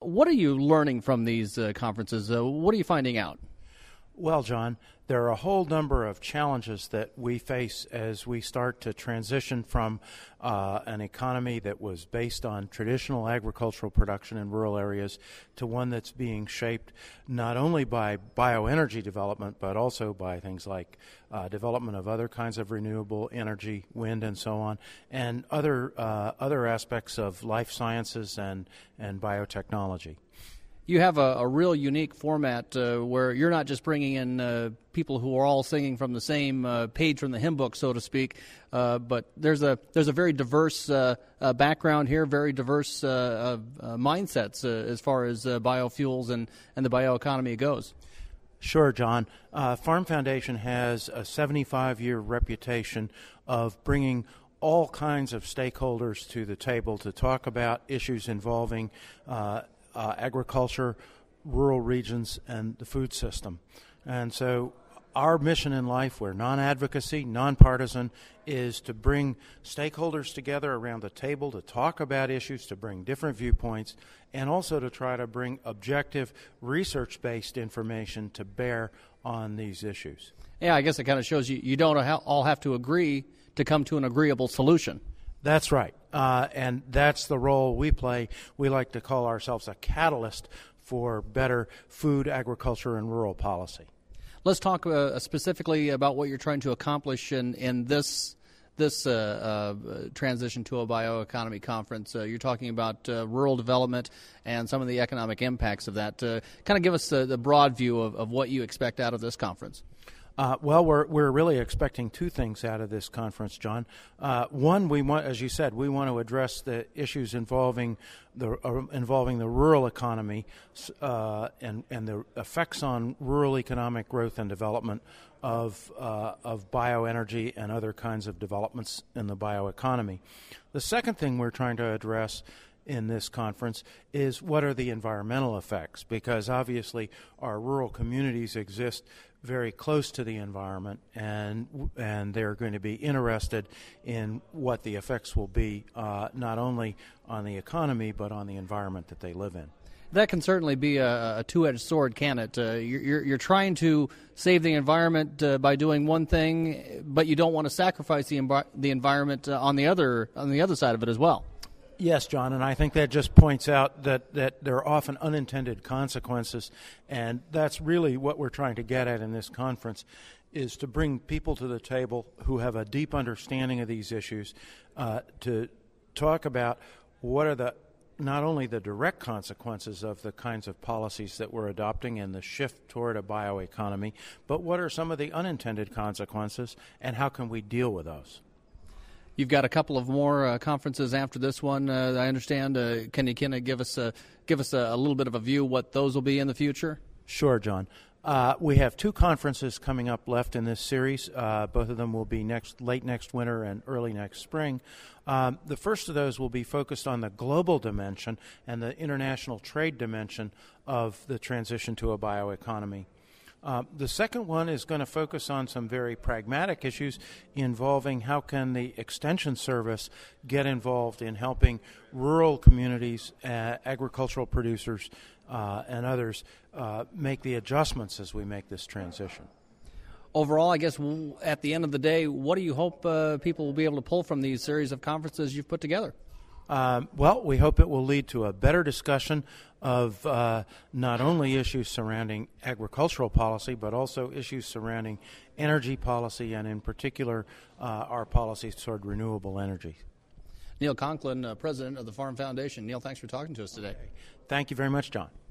What are you learning from these conferences? What are you finding out? Well, John, there are a whole number of challenges that we face as we start to transition from an economy that was based on traditional agricultural production in rural areas to one that's being shaped not only by bioenergy development, but also by things like development of other kinds of renewable energy, wind and so on, and other aspects of life sciences and biotechnology. You have a real unique format where you're not just bringing in people who are all singing from the same page from the hymn book, so to speak, but there's a very diverse background here, very diverse mindsets as far as biofuels and the bioeconomy goes. Sure, John. Farm Foundation has a 75-year reputation of bringing all kinds of stakeholders to the table to talk about issues involving agriculture, rural regions, and the food system. And so our mission in life, we're non-advocacy, non-partisan, is to bring stakeholders together around the table to talk about issues, to bring different viewpoints, and also to try to bring objective, research-based information to bear on these issues. Yeah, I guess it kind of shows you don't all have to agree to come to an agreeable solution. That's right, and that's the role we play. We like to call ourselves a catalyst for better food, agriculture, and rural policy. Let's talk specifically about what you're trying to accomplish in this transition to a bioeconomy conference. You're talking about rural development and some of the economic impacts of that. Kind of give us the broad view of what you expect out of this conference. Well, we're really expecting two things out of this conference, John. One, we want, as you said, we want to address the issues involving the rural economy and the effects on rural economic growth and development of bioenergy and other kinds of developments in the bioeconomy. The second thing we're trying to address in this conference is what are the environmental effects, because obviously our rural communities exist very close to the environment, and they're going to be interested in what the effects will be not only on the economy but on the environment that they live in. That can certainly be a two-edged sword, can it? You're trying to save the environment by doing one thing, but you don't want to sacrifice the environment on the other side of it as well. Yes, John, and I think that just points out that there are often unintended consequences, and that's really what we're trying to get at in this conference, is to bring people to the table who have a deep understanding of these issues to talk about what are not only the direct consequences of the kinds of policies that we're adopting and the shift toward a bioeconomy, but what are some of the unintended consequences, and how can we deal with those? You've got a couple of more conferences after this one, I understand. Can you kind of give us a little bit of a view what those will be in the future? Sure, John. We have two conferences coming up left in this series. Both of them will be late next winter and early next spring. The first of those will be focused on the global dimension and the international trade dimension of the transition to a bioeconomy. The second one is going to focus on some very pragmatic issues involving how can the Extension Service get involved in helping rural communities, agricultural producers, and others make the adjustments as we make this transition. Overall, I guess at the end of the day, what do you hope people will be able to pull from these series of conferences you've put together? Well, we hope it will lead to a better discussion of not only issues surrounding agricultural policy, but also issues surrounding energy policy and, in particular, our policies toward renewable energy. Neil Conklin, President of the Farm Foundation. Neil, thanks for talking to us today. Thank you very much, John.